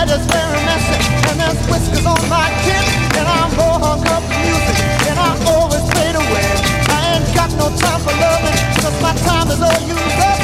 is very messy, and there's whiskers on my chin, and I'm more hung up with music, and I always fade away. I ain't got no time for loving, 'cause my time is all used up.